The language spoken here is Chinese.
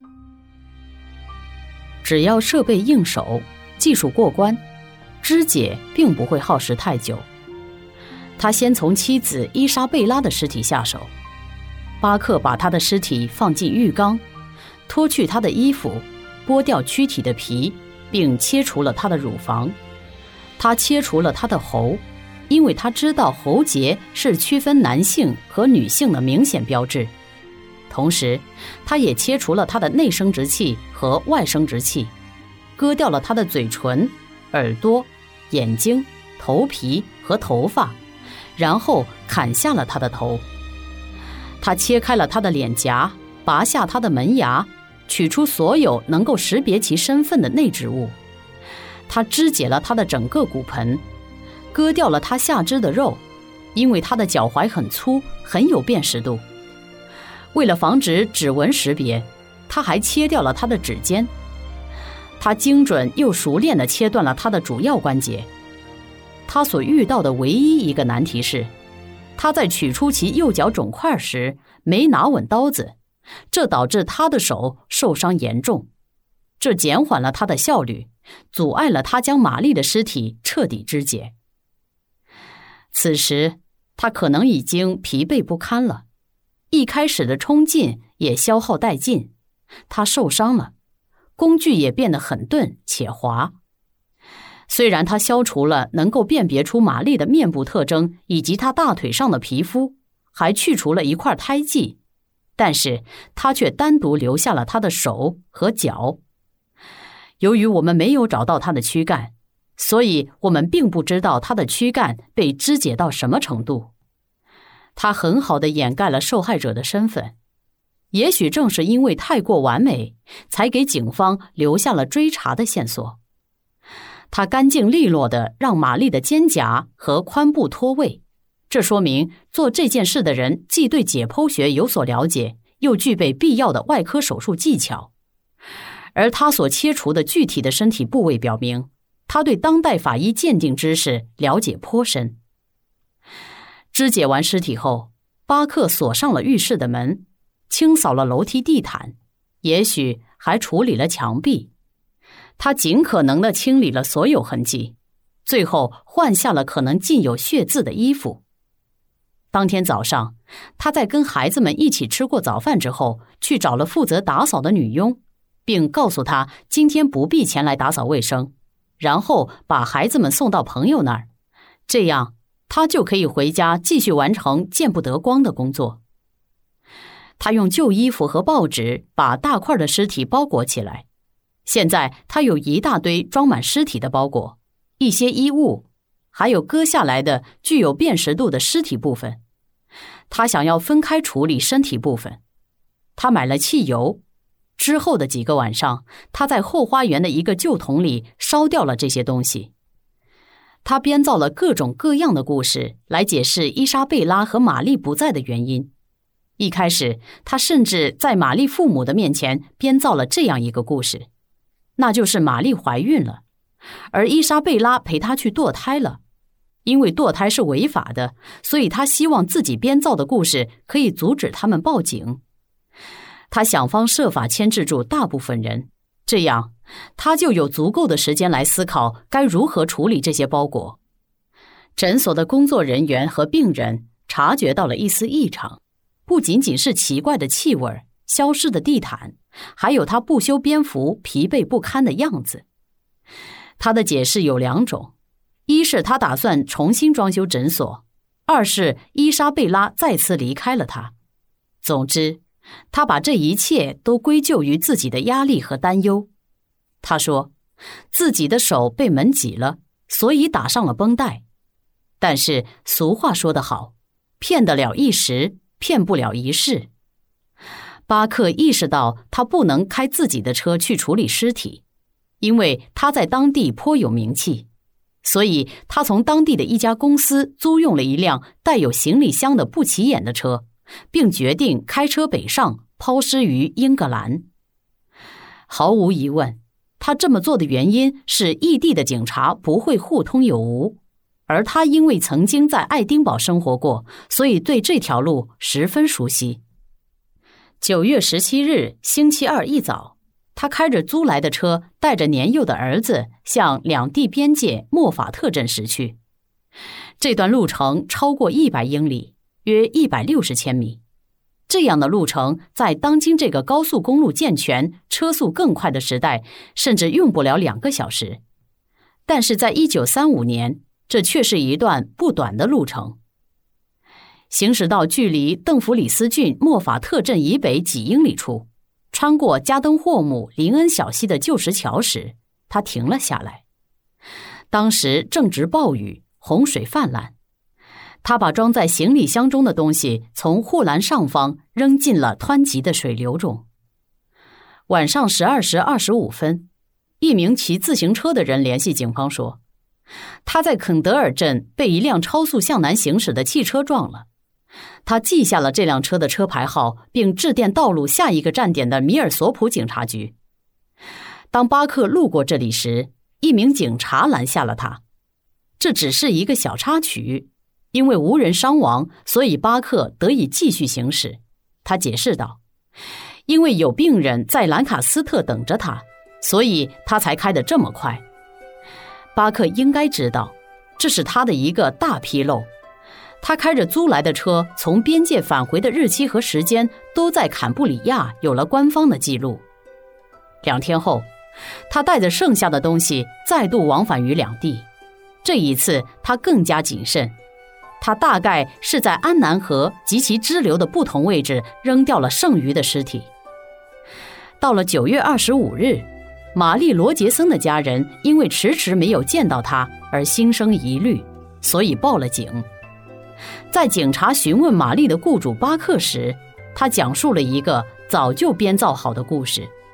只要设备应手，技术过关，肢解并不会耗时太久。他先从妻子伊莎贝拉的尸体下手。巴克把她的尸体放进浴缸，脱去她的衣服，剥掉躯体的皮，并切除了她的乳房。他切除了她的喉，因为他知道喉结是区分男性和女性的明显标志。同时，他也切除了她的内生殖器和外生殖器，割掉了她的嘴唇、耳朵、眼睛、头皮和头发，然后砍下了她的头。他切开了她的脸颊，拔下她的门牙，取出所有能够识别其身份的内植物。他肢解了她的整个骨盆，割掉了她下肢的肉，因为她的脚踝很粗，很有辨识度。为了防止指纹识别，他还切掉了她的指尖。他精准又熟练地切断了她的主要关节。他所遇到的唯一一个难题是，他在取出其右脚肿块时没拿稳刀子，这导致他的手受伤严重。这减缓了他的效率，阻碍了他将玛丽的尸体彻底肢解。此时，他可能已经疲惫不堪了。一开始的冲劲也消耗殆尽，他受伤了，工具也变得很钝且滑。虽然他消除了能够辨别出玛丽的面部特征以及她大腿上的皮肤，还去除了一块胎记，但是他却单独留下了她的手和脚。由于我们没有找到她的躯干，所以我们并不知道她的躯干被肢解到什么程度。他很好地掩盖了受害者的身份，也许正是因为太过完美，才给警方留下了追查的线索。他干净利落地让玛丽的肩胛和髋部脱位，这说明做这件事的人既对解剖学有所了解，又具备必要的外科手术技巧。而他所切除的具体的身体部位表明，他对当代法医鉴定知识了解颇深。肢解完尸体后，巴克锁上了浴室的门，清扫了楼梯地毯，也许还处理了墙壁。他尽可能地清理了所有痕迹，最后换下了可能浸有血渍的衣服。当天早上，他在跟孩子们一起吃过早饭之后，去找了负责打扫的女佣，并告诉她今天不必前来打扫卫生，然后把孩子们送到朋友那儿，这样他就可以回家继续完成见不得光的工作。他用旧衣服和报纸把大块的尸体包裹起来。现在他有一大堆装满尸体的包裹，一些衣物，还有割下来的具有辨识度的尸体部分。他想要分开处理身体部分。他买了汽油，之后的几个晚上，他在后花园的一个旧桶里烧掉了这些东西。他编造了各种各样的故事来解释伊莎贝拉和玛丽不在的原因。一开始，他甚至在玛丽父母的面前编造了这样一个故事，那就是玛丽怀孕了，而伊莎贝拉陪她去堕胎了。因为堕胎是违法的，所以他希望自己编造的故事可以阻止他们报警。他想方设法牵制住大部分人，这样他就有足够的时间来思考该如何处理这些包裹。诊所的工作人员和病人察觉到了一丝异常，不仅仅是奇怪的气味、消失的地毯，还有他不修边幅、疲惫不堪的样子。他的解释有两种，一是他打算重新装修诊所，二是伊莎贝拉再次离开了他。总之，他把这一切都归咎于自己的压力和担忧。他说，自己的手被门挤了，所以打上了绷带。但是俗话说得好，骗得了一时，骗不了一世。巴克意识到他不能开自己的车去处理尸体，因为他在当地颇有名气，所以他从当地的一家公司租用了一辆带有行李箱的不起眼的车，并决定开车北上，抛尸于英格兰。毫无疑问，他这么做的原因是异地的警察不会互通有无，而他因为曾经在爱丁堡生活过，所以对这条路十分熟悉。 9月17日星期二一早，他开着租来的车，带着年幼的儿子向两地边界莫法特镇驶去。这段路程超过100英里，约160千米。这样的路程在当今这个高速公路健全、车速更快的时代，甚至用不了2个小时。但是在1935年，这却是一段不短的路程。行驶到距离邓弗里斯郡莫法特镇以北几英里处，穿过加登霍姆林恩小溪的旧石桥时，他停了下来。当时正值暴雨，洪水泛滥。他把装在行李箱中的东西从护栏上方扔进了湍急的水流中。晚上12时25分，一名骑自行车的人联系警方说，他在肯德尔镇被一辆超速向南行驶的汽车撞了。他记下了这辆车的车牌号，并致电道路下一个站点的米尔索普警察局。当巴克路过这里时，一名警察拦下了他。这只是一个小插曲，因为无人伤亡，所以巴克得以继续行驶。他解释道，因为有病人在兰卡斯特等着他，所以他才开得这么快。巴克应该知道，这是他的一个大纰漏。他开着租来的车从边界返回的日期和时间都在坎布里亚有了官方的记录。2天后，他带着剩下的东西再度往返于两地。这一次他更加谨慎，他大概是在安南河及其支流的不同位置扔掉了剩余的尸体。到了9月25日，玛丽·罗杰森的家人因为迟迟没有见到他而心生疑虑，所以报了警。在警察询问玛丽的雇主巴克时，他讲述了一个早就编造好的故事。